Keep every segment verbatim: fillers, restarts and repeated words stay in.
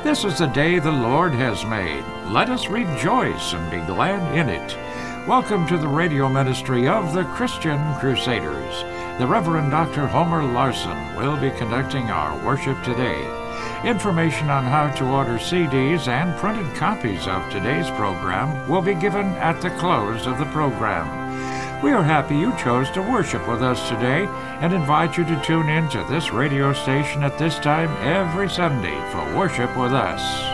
This is the day the Lord has made. Let us rejoice and be glad in it. Welcome to the radio ministry of the Christian Crusaders. The Reverend Doctor Homer Larson will be conducting our worship today. Information on how to order C Ds and printed copies of today's program will be given at the close of the program. We are happy you chose to worship with us today and invite you to tune in to this radio station at this time every Sunday for worship with us.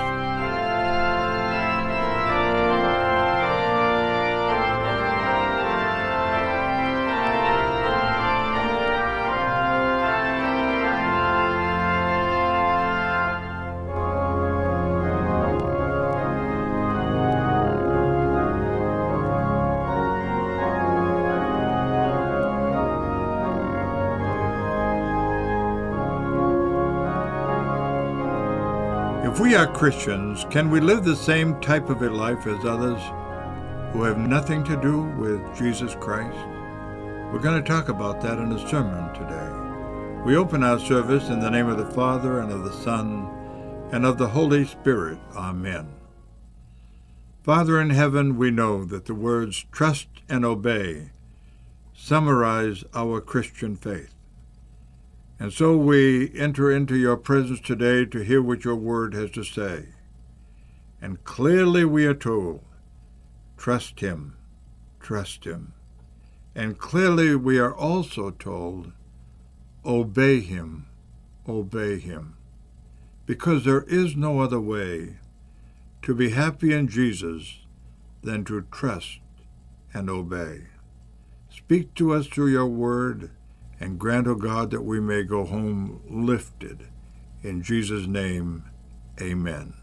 If we are Christians, can we live the same type of a life as others who have nothing to do with Jesus Christ? We're going to talk about that in a sermon today. We open our service in the name of the Father, and of the Son, and of the Holy Spirit. Amen. Father in heaven, we know that the words trust and obey summarize our Christian faith. And so we enter into your presence today to hear what your word has to say. And clearly we are told, trust him, trust him. And clearly we are also told, obey him, obey him. Because there is no other way to be happy in Jesus than to trust and obey. Speak to us through your word, and grant, O God, that we may go home lifted. In Jesus' name, amen.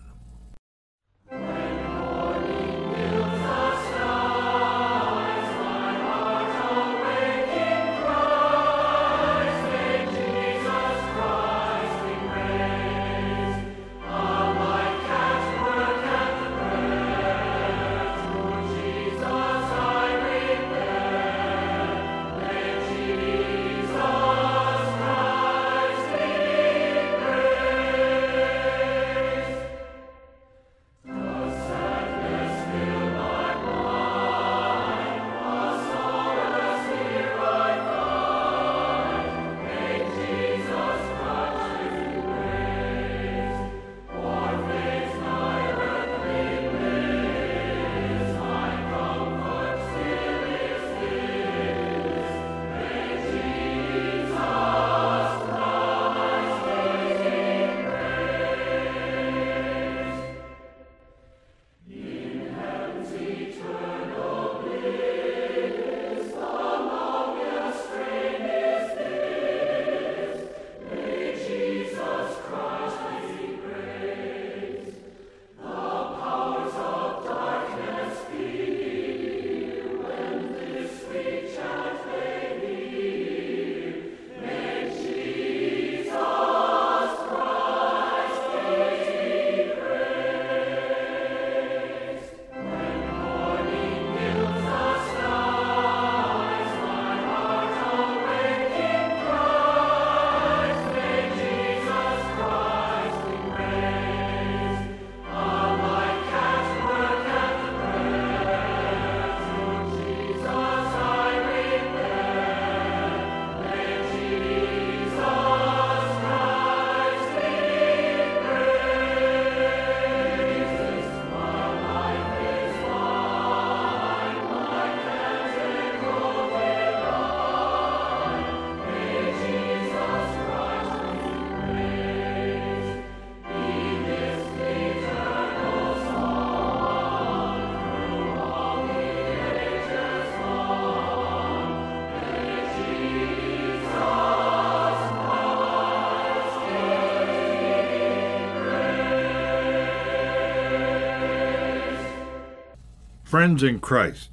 Friends in Christ,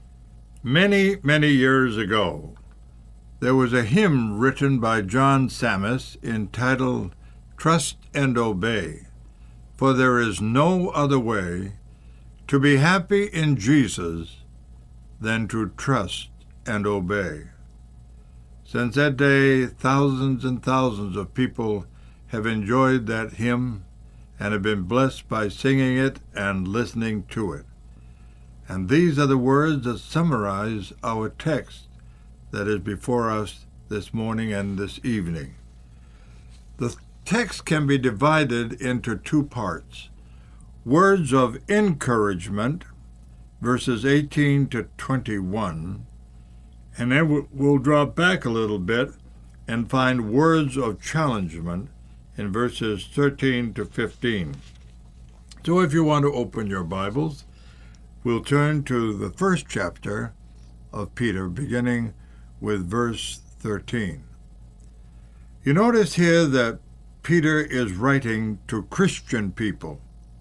many, many years ago, there was a hymn written by John Sammis entitled Trust and Obey, for there is no other way to be happy in Jesus than to trust and obey. Since that day, thousands and thousands of people have enjoyed that hymn and have been blessed by singing it and listening to it. And these are the words that summarize our text that is before us this morning and this evening. The text can be divided into two parts. Words of encouragement, verses eighteen to twenty-one, and then we'll drop back a little bit and find words of challengement in verses thirteen to fifteen. So if you want to open your Bibles, we'll turn to the first chapter of Peter, beginning with verse thirteen. You notice here that Peter is writing to Christian people.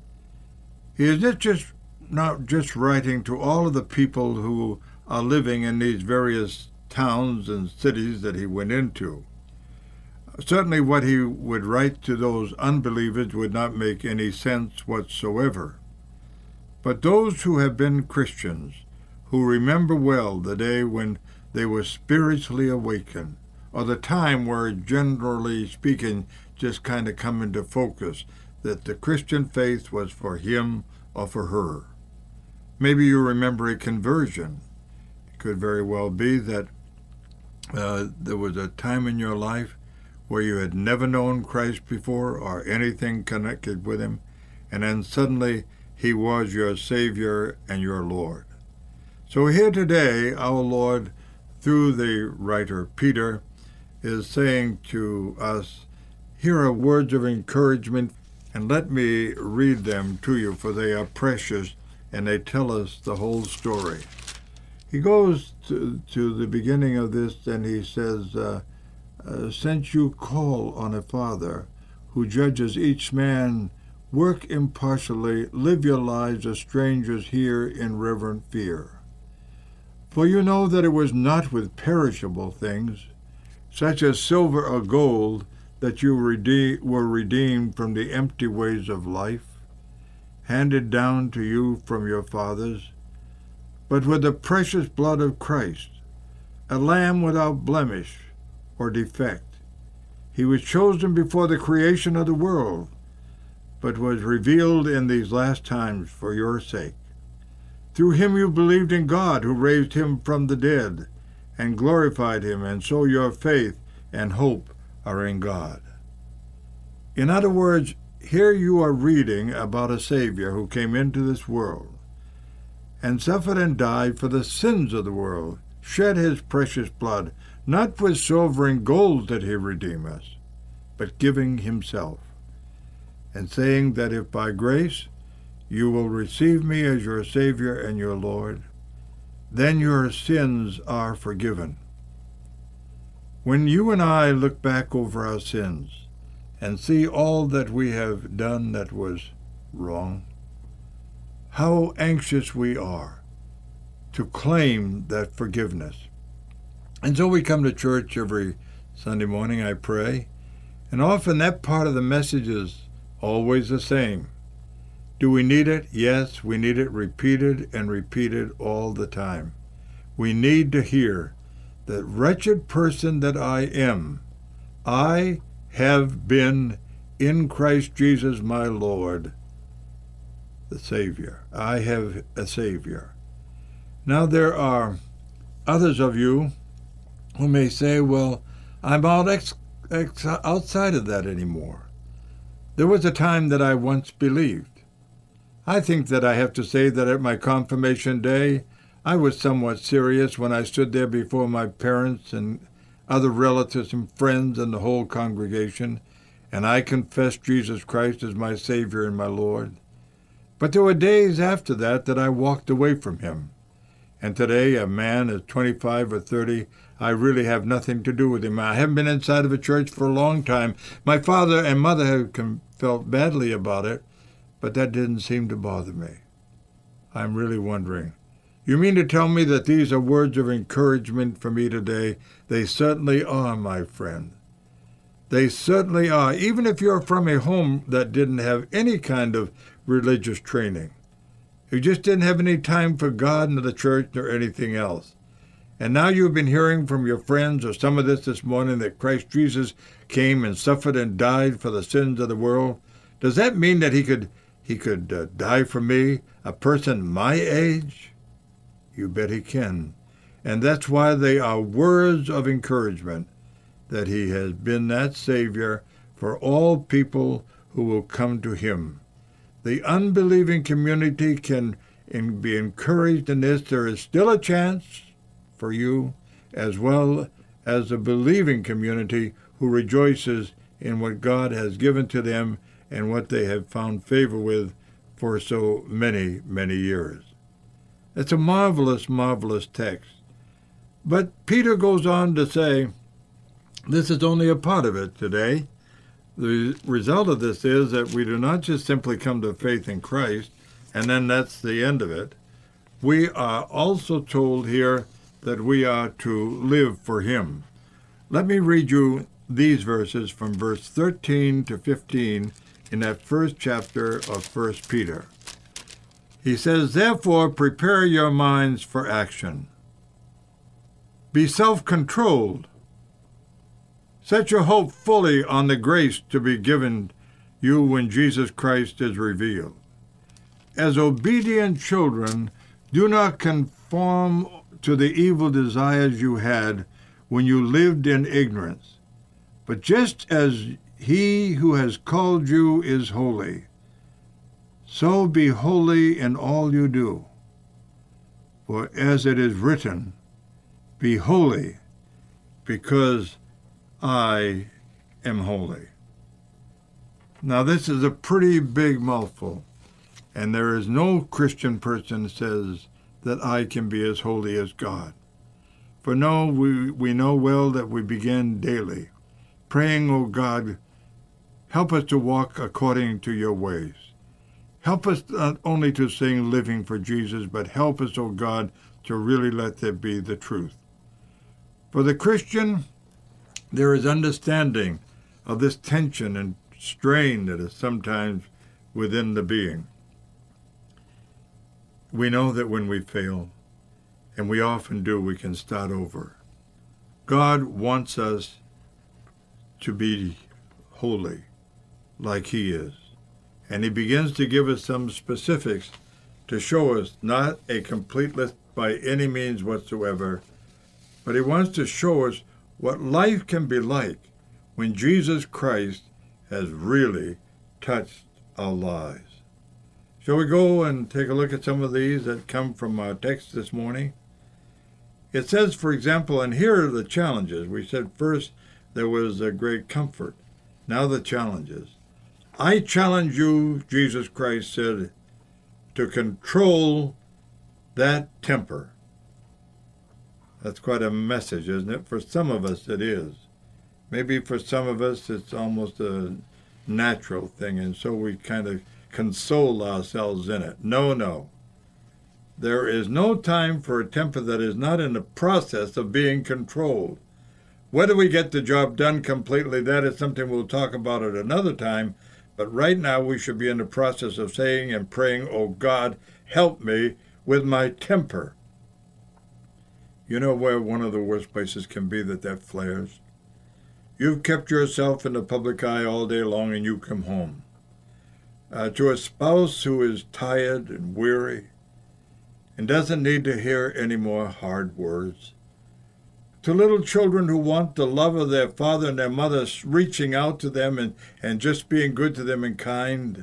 He is not just, not just writing to all of the people who are living in these various towns and cities that he went into. Certainly what he would write to those unbelievers would not make any sense whatsoever. But those who have been Christians, who remember well the day when they were spiritually awakened, or the time where, generally speaking, just kind of come into focus, that the Christian faith was for him or for her. Maybe you remember a conversion. It could very well be that uh, there was a time in your life where you had never known Christ before or anything connected with him, and then suddenly he was your Savior and your Lord. So here today, our Lord, through the writer Peter, is saying to us, here are words of encouragement, and let me read them to you, for they are precious, and they tell us the whole story. He goes to, to the beginning of this, and he says, uh, uh, since you call on a Father who judges each man, work impartially, live your lives as strangers here in reverent fear. For you know that it was not with perishable things, such as silver or gold, that you rede- were redeemed from the empty ways of life, handed down to you from your fathers, but with the precious blood of Christ, a lamb without blemish or defect. He was chosen before the creation of the world, but was revealed in these last times for your sake. Through him you believed in God, who raised him from the dead, and glorified him, and so your faith and hope are in God. In other words, here you are reading about a Savior who came into this world and suffered and died for the sins of the world, shed his precious blood, not with silver and gold did he redeem us, but giving himself, and saying that if by grace you will receive me as your Savior and your Lord, then your sins are forgiven. When you and I look back over our sins and see all that we have done that was wrong, how anxious we are to claim that forgiveness. And so we come to church every Sunday morning, I pray, and often that part of the message is always the same. Do we need it? Yes, we need it repeated and repeated all the time. We need to hear that wretched person that I am, I have been in Christ Jesus my Lord, the Savior. I have a Savior. Now there are others of you who may say, well, I'm out ex- ex- outside of that anymore. There was a time that I once believed. I think that I have to say that at my confirmation day, I was somewhat serious when I stood there before my parents and other relatives and friends and the whole congregation, and I confessed Jesus Christ as my Savior and my Lord. But there were days after that that I walked away from him. And today, a man is twenty-five or thirty, I really have nothing to do with him. I haven't been inside of a church for a long time. My father and mother have felt badly about it, but that didn't seem to bother me. I'm really wondering, you mean to tell me that these are words of encouragement for me today? They certainly are, my friend. They certainly are, even if you're from a home that didn't have any kind of religious training. You just didn't have any time for God nor the church nor anything else. And now you've been hearing from your friends or some of this this morning that Christ Jesus came and suffered and died for the sins of the world. Does that mean that he could he could uh, die for me, a person my age? You bet he can. And that's why they are words of encouragement, that he has been that Savior for all people who will come to him. The unbelieving community can be encouraged in this. There is still a chance for you, as well as the believing community who rejoices in what God has given to them and what they have found favor with for so many, many years. It's a marvelous, marvelous text. But Peter goes on to say, this is only a part of it today. The result of this is that we do not just simply come to faith in Christ, and then that's the end of it. We are also told here that we are to live for him. Let me read you these verses from verse thirteen to fifteen in that first chapter of First Peter. He says, therefore, prepare your minds for action. Be self-controlled. Set your hope fully on the grace to be given you when Jesus Christ is revealed. As obedient children, do not conform to the evil desires you had when you lived in ignorance. But just as he who has called you is holy, so be holy in all you do. For as it is written, be holy, because I am holy. Now this is a pretty big mouthful, and there is no Christian person that says that I can be as holy as God. For no, we, we know well that we begin daily, praying, O God, help us to walk according to your ways. Help us not only to sing living for Jesus, but help us, O God, to really let that be the truth. For the Christian, there is understanding of this tension and strain that is sometimes within the being. We know that when we fail, and we often do, we can start over. God wants us to be holy like he is. And he begins to give us some specifics to show us not a complete list by any means whatsoever, but he wants to show us what life can be like when Jesus Christ has really touched our lives. Shall we go and take a look at some of these that come from our text this morning? It says, for example, and here are the challenges. We said first there was a great comfort. Now the challenges. I challenge you, Jesus Christ said, to control that temper. That's quite a message, isn't it? For some of us it is. Maybe for some of us it's almost a natural thing, and so we kind of console ourselves in it. No, no. There is no time for a temper that is not in the process of being controlled. Whether we get the job done completely, that is something we'll talk about at another time. But right now we should be in the process of saying and praying, oh God, help me with my temper. You know where one of the worst places can be that that flares? You've kept yourself in the public eye all day long and you come home. Uh, to a spouse who is tired and weary and doesn't need to hear any more hard words. To little children who want the love of their father and their mother reaching out to them and, and just being good to them and kind.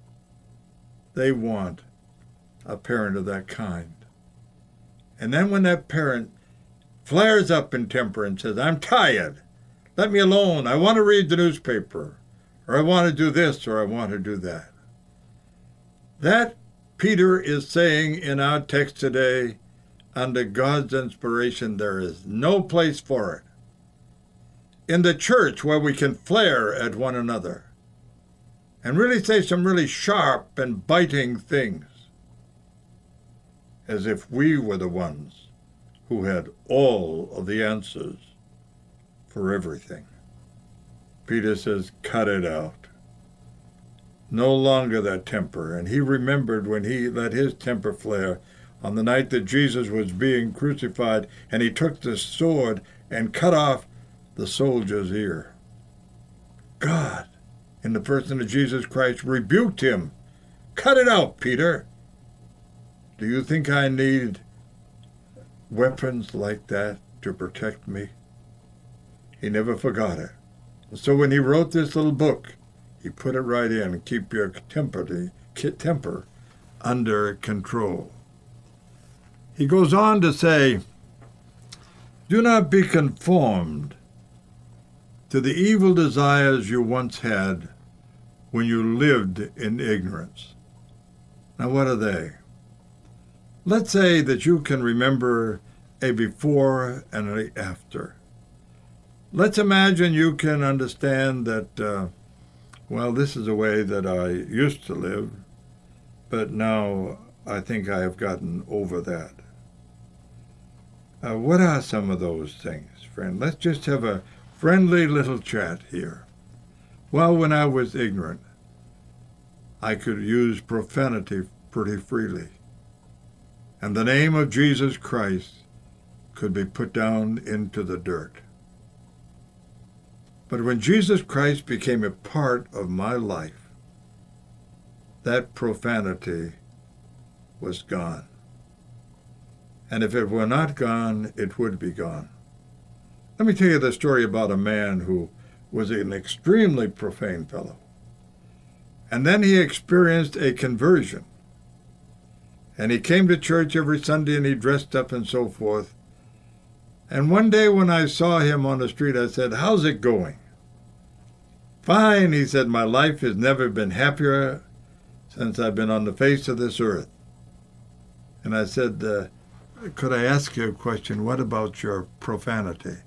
They want a parent of that kind. And then when that parent flares up in temper and says, I'm tired, let me alone, I want to read the newspaper, or I want to do this, or I want to do that. That, Peter is saying in our text today, under God's inspiration, there is no place for it. In the church where we can flare at one another and really say some really sharp and biting things, as if we were the ones who had all of the answers for everything. Peter says, cut it out. No longer that temper. And he remembered when he let his temper flare on the night that Jesus was being crucified, and he took the sword and cut off the soldier's ear. God in the person of Jesus Christ, rebuked him. Cut it out, Peter. Do you think I need weapons like that to protect me? He never forgot it. So when he wrote this little book, he put it right in, keep your temper, temper under control. He goes on to say, do not be conformed to the evil desires you once had when you lived in ignorance. Now, what are they? Let's say that you can remember a before and an after. Let's imagine you can understand that, uh, well, this is the way that I used to live, but now I think I have gotten over that. Uh, what are some of those things, friend? Let's just have a friendly little chat here. Well, when I was ignorant, I could use profanity pretty freely. And the name of Jesus Christ could be put down into the dirt. But when Jesus Christ became a part of my life, that profanity was gone. And if it were not gone, it would be gone. Let me tell you the story about a man who was an extremely profane fellow. And then he experienced a conversion. And he came to church every Sunday and he dressed up and so forth. And one day when I saw him on the street, I said, how's it going? Fine, he said, my life has never been happier since I've been on the face of this earth. And I said, uh, could I ask you a question? What about your profanity?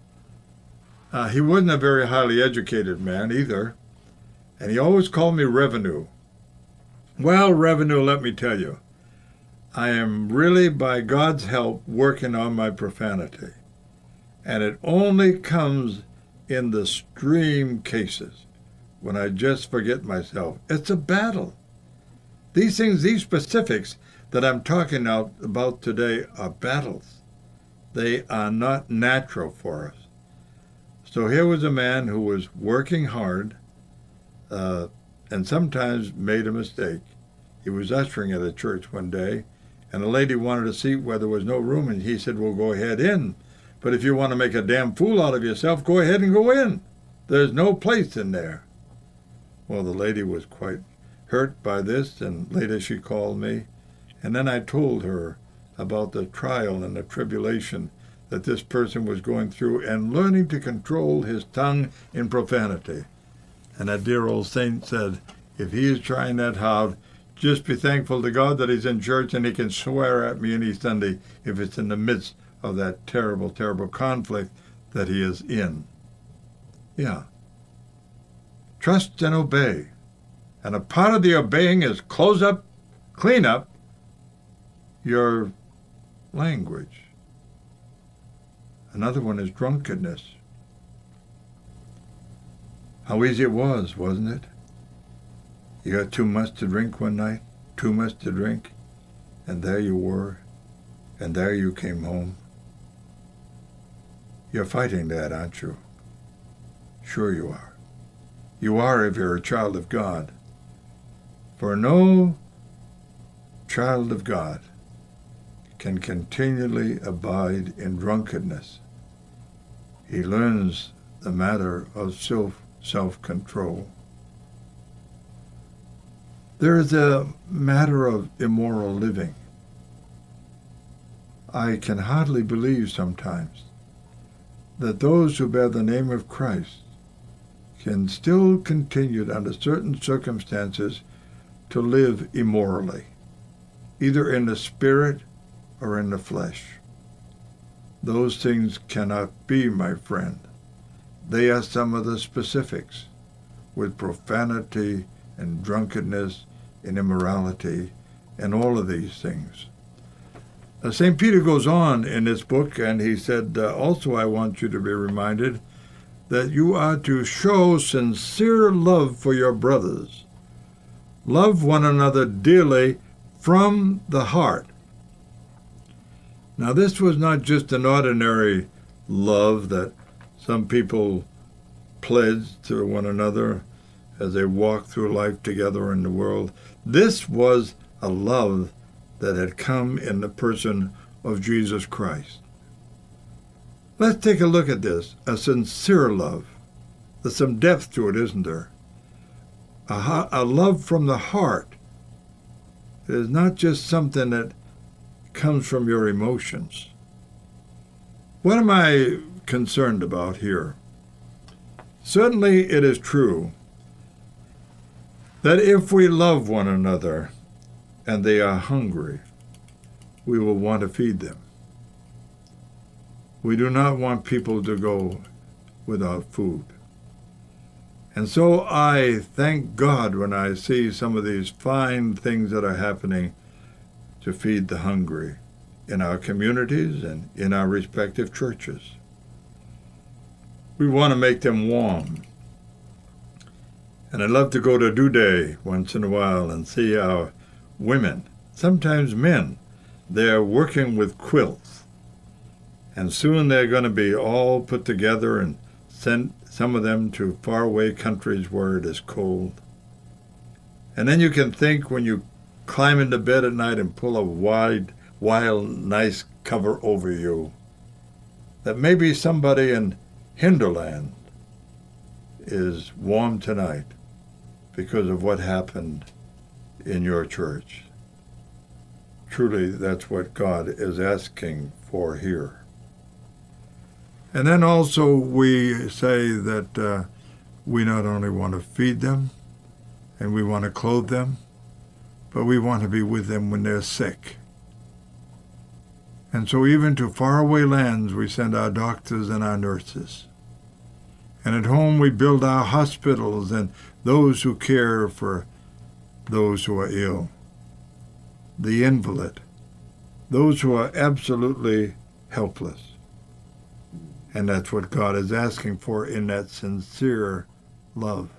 Uh, he wasn't a very highly educated man either. And he always called me Revenue. Well, Revenue, let me tell you, I am really, by God's help, working on my profanity. And it only comes in the extreme cases, when I just forget myself. It's a battle. These things, these specifics that I'm talking out about today are battles. They are not natural for us. So here was a man who was working hard uh, and sometimes made a mistake. He was ushering at a church one day, and a lady wanted a seat where there was no room, and he said, well, go ahead in. But if you want to make a damn fool out of yourself, go ahead and go in. There's no place in there. Well, the lady was quite hurt by this, and later she called me. And then I told her about the trial and the tribulation that this person was going through and learning to control his tongue in profanity. And that dear old saint said, if he is trying that hard, just be thankful to God that he's in church and he can swear at me any Sunday if it's in the midst of that terrible, terrible conflict that he is in. Yeah. Trust and obey. And a part of the obeying is close up, clean up your language. Another one is drunkenness. How easy it was, wasn't it? You got too much to drink one night, too much to drink, and there you were, and there you came home. You're fighting that, aren't you? Sure you are. You are if you're a child of God. For no child of God can continually abide in drunkenness. He learns the matter of self, self-control. There is a matter of immoral living. I can hardly believe sometimes that those who bear the name of Christ can still continue under certain circumstances to live immorally, either in the spirit or in the flesh. Those things cannot be, my friend. They are some of the specifics with profanity and drunkenness and immorality and all of these things. Uh, Saint Peter goes on in this book, and he said, uh, also I want you to be reminded that you are to show sincere love for your brothers. Love one another dearly from the heart. Now, this was not just an ordinary love that some people pledged to one another as they walked through life together in the world. This was a love that had come in the person of Jesus Christ. Let's take a look at this, a sincere love. There's some depth to it, isn't there? A, a love from the heart. It is not just something that comes from your emotions. What am I concerned about here? Certainly it is true that if we love one another and they are hungry, we will want to feed them. We do not want people to go without food. And so I thank God when I see some of these fine things that are happening to feed the hungry in our communities and in our respective churches. We want to make them warm. And I love to go to Do Day once in a while and see our women, sometimes men, they're working with quilts. And soon they're going to be all put together and sent, some of them, to faraway countries where it is cold. And then you can think when you climb into bed at night and pull a wide, wild, nice cover over you, that maybe somebody in Hinterland is warm tonight because of what happened in your church. Truly, that's what God is asking for here. And then also we say that uh, we not only want to feed them and we want to clothe them, but we want to be with them when they're sick. And so even to faraway lands we send our doctors and our nurses. And at home we build our hospitals and those who care for those who are ill, the invalid, those who are absolutely helpless. And that's what God is asking for in that sincere love.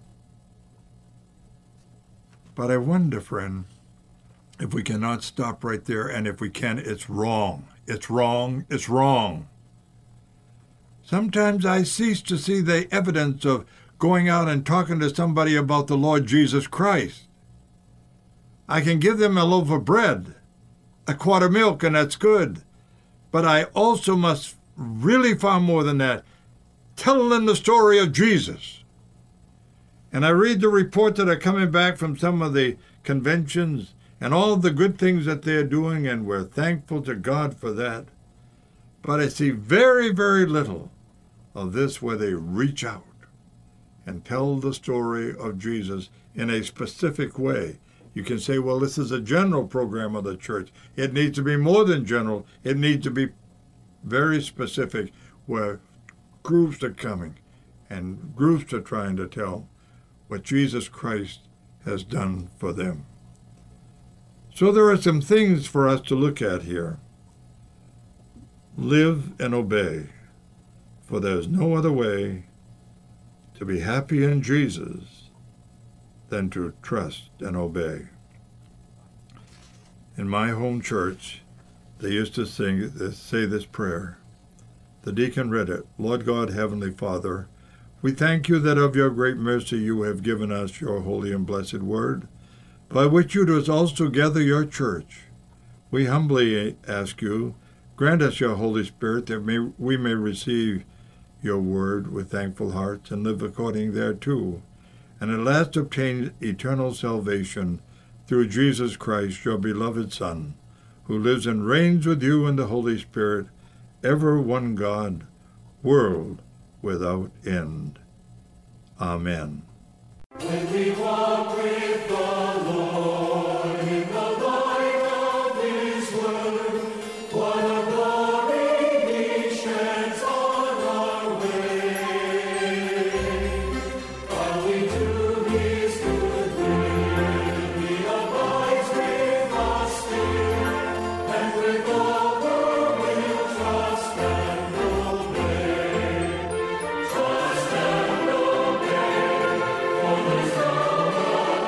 But I wonder, friend, if we cannot stop right there, and if we can, it's wrong. It's wrong. It's wrong. Sometimes I cease to see the evidence of going out and talking to somebody about the Lord Jesus Christ. I can give them a loaf of bread, a quart of milk, and that's good. But I also must really far more than that, tell them the story of Jesus. And I read the reports that are coming back from some of the conventions and all the good things that they're doing, and we're thankful to God for that. But I see very, very little of this where they reach out and tell the story of Jesus in a specific way. You can say, well, this is a general program of the church. It needs to be more than general. It needs to be very specific, where groups are coming and groups are trying to tell what Jesus Christ has done for them. So there are some things for us to look at here. Live and obey, for there is no other way to be happy in Jesus than to trust and obey. In my home church, they used to sing, say this prayer. The deacon read it. Lord God, Heavenly Father, we thank you that of your great mercy you have given us your holy and blessed word, by which you does also gather your church. We humbly ask you, grant us your Holy Spirit, that may, we may receive your word with thankful hearts and live according thereto, and at last obtain eternal salvation through Jesus Christ, your beloved Son, who lives and reigns with you in the Holy Spirit, ever one God, world without end. Amen. When we walk with the Lord in the light of his word, what a glory he sheds on our way. While we do his good will, he abides with us still, and with all who will trust and obey. Trust and obey, for his love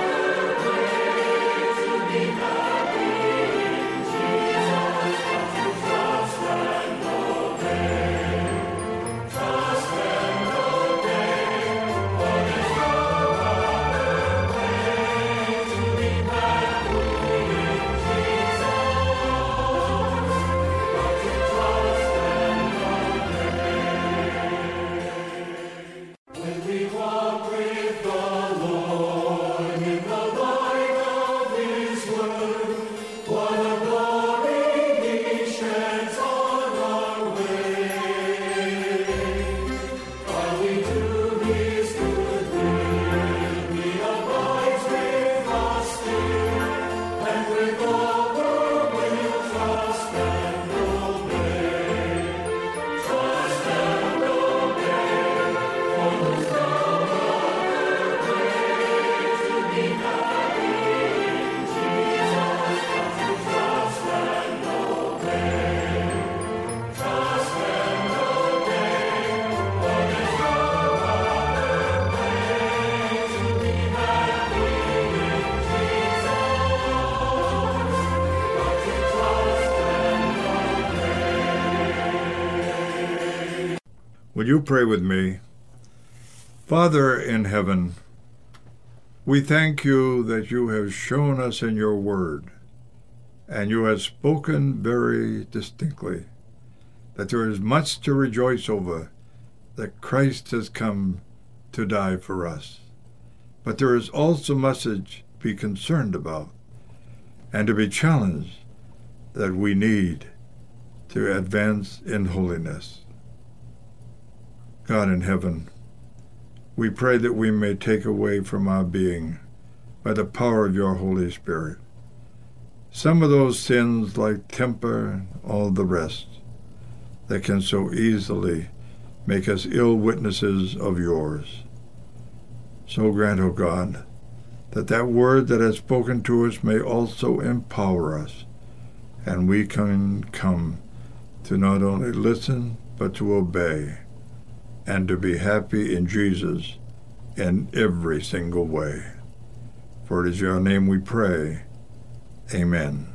Would you pray with me? Father in heaven, we thank you that you have shown us in your word, and you have spoken very distinctly, that there is much to rejoice over, that Christ has come to die for us. But there is also much to be concerned about and to be challenged that we need to advance in holiness. God in heaven, we pray that we may take away from our being, by the power of your Holy Spirit, some of those sins like temper and all the rest that can so easily make us ill witnesses of yours. So grant, O God, that that word that has spoken to us may also empower us, and we can come to not only listen, but to obey, and to be happy in Jesus in every single way. For it is your name we pray. Amen.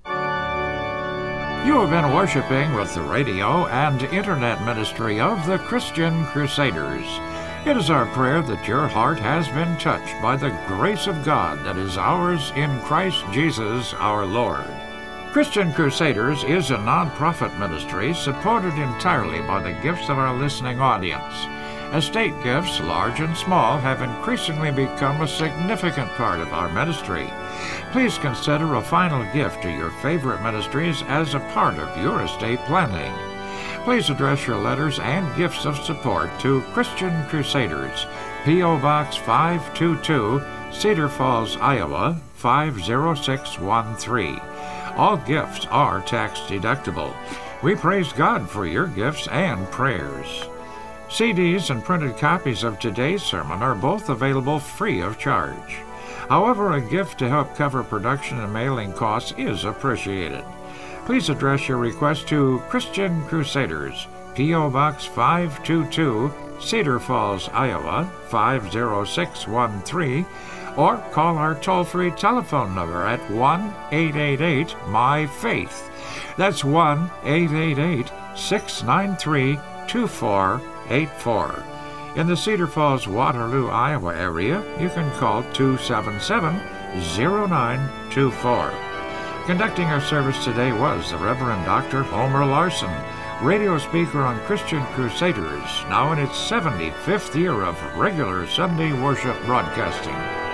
You have been worshiping with the radio and internet ministry of the Christian Crusaders. It is our prayer that your heart has been touched by the grace of God that is ours in Christ Jesus our Lord. Christian Crusaders is a non-profit ministry supported entirely by the gifts of our listening audience. Estate gifts, large and small, have increasingly become a significant part of our ministry. Please consider a final gift to your favorite ministries as a part of your estate planning. Please address your letters and gifts of support to Christian Crusaders, P O Box five two two, Cedar Falls, Iowa, five zero six one three. All gifts are tax-deductible. We praise God for your gifts and prayers. C Ds and printed copies of today's sermon are both available free of charge. However, a gift to help cover production and mailing costs is appreciated. Please address your request to Christian Crusaders, P O Box five two two, Cedar Falls, Iowa, five zero six one three, or call our toll-free telephone number at one eight eight eight, M Y Faith. That's one eight eight eight, six nine three, two four eight four. In the Cedar Falls, Waterloo, Iowa area, you can call two seven seven, zero nine two four. Conducting our service today was the Reverend Doctor Homer Larson, radio speaker on Christian Crusaders, now in its seventy-fifth year of regular Sunday worship broadcasting.